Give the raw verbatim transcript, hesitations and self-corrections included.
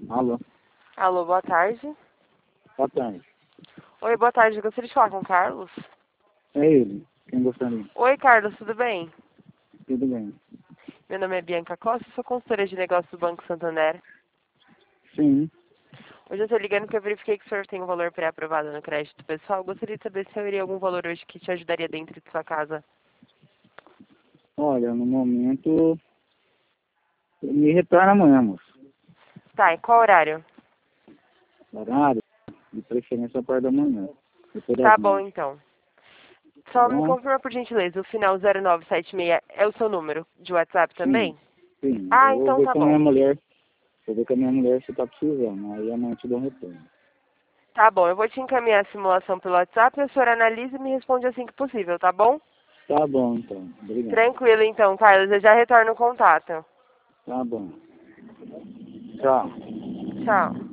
Alô, Alô, boa tarde. boa tarde. Oi, boa tarde. Eu gostaria de falar com o Carlos. É ele, quem gostaria? Oi, Carlos, tudo bem? Tudo bem? Meu nome é Bianca Costa, sou consultora de negócios do Banco Santander. Sim. Hoje eu estou ligando porque eu verifiquei que o senhor tem um valor pré-aprovado no crédito pessoal. Gostaria de saber se haveria algum valor hoje que te ajudaria dentro de sua casa. Olha, no momento, me retorna amanhã, moço. Tá, e qual horário? Horário, de preferência a parte da manhã. Depois das Tá bom, nove. então. Tá Só me bom? confirma, por gentileza, o final zero nove sete seis é o seu número de WhatsApp Sim, também? sim. Eu Ah, vou então ver tá com a minha bom. mulher. Vou ver com a minha mulher se tá precisando. Aí amanhã eu te dou um retorno. Tá bom, eu vou te encaminhar a simulação pelo WhatsApp, a senhora analisa e me responde assim que possível, tá bom? Tá bom, então. Obrigado. Tranquilo então, Carlos, eu já retorno o contato. Tá bom. Tchau. Tchau.